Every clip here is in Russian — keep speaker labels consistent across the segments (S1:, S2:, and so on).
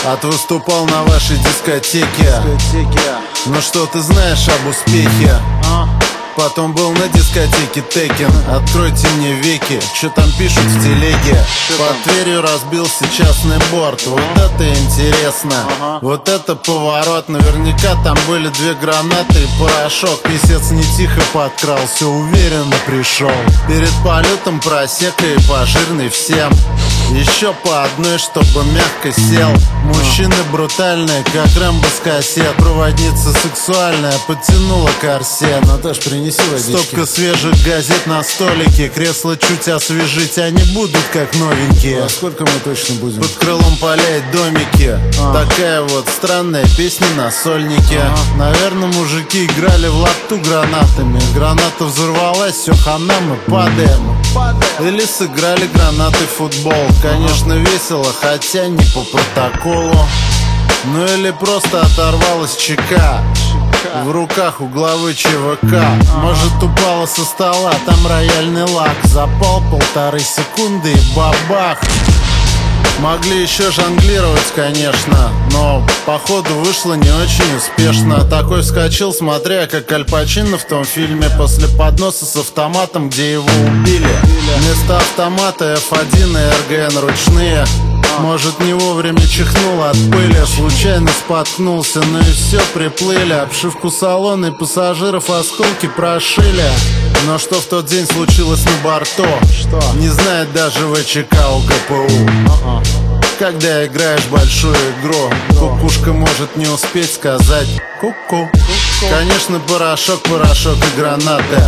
S1: Отвыступал на вашей дискотеке. Ну что ты знаешь об успехе? Потом был на дискотеке Текен. Откройте мне веки, что там пишут в телеге? Под Тверью разбился частный борт. Вот это интересно. Вот это поворот. Наверняка там были 2 гранаты и порошок. Писец не тихо подкрался, уверенно пришел. Перед полетом просека и пожирный всем. Еще по одной, чтобы мягко сел. Мужчины брутальные, как Рэмбо с кассет. Проводница сексуальная, подтянула корсет.
S2: Наташ, принеси водички.
S1: Стопка свежих газет на столике. Кресла чуть освежить, они будут как новенькие.
S2: А сколько мы точно будем?
S1: Под крылом поля и домики. Такая вот странная песня на сольнике. Наверное, мужики играли в лапту гранатами. Граната взорвалась, все, хана, мы падаем. Или сыграли гранаты в футбол. Конечно, весело, хотя не по протоколу. Ну или просто оторвалась ЧК. В руках у главы ЧВК. Может, упала со стола, там рояльный лак. Запал 1,5 секунды и бабах. Могли еще жонглировать, конечно, но походу вышло не очень успешно. Такой вскочил, смотря как Аль Пачино в том фильме после подноса с автоматом, где его убили. Вместо автомата F1 и РГН ручные. Может, не вовремя чихнул от пыли, случайно споткнулся, ну и все, приплыли. Обшивку салона и пассажиров осколки прошили. Но что в тот день случилось на борту? Не знает даже ВЧК у ГПУ. Когда играешь большую игру, кукушка может не успеть сказать ку-ку. Конечно, порошок и гранаты.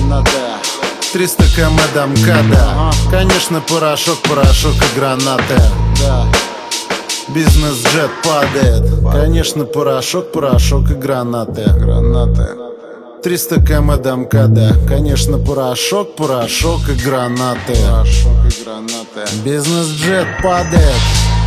S1: 300 км до МКАДа. Конечно, порошок и гранаты. Бизнес-джет падает. Конечно, порошок и гранаты. 300 км до МКАДа. Конечно, порошок и гранаты. Бизнес-джет падает.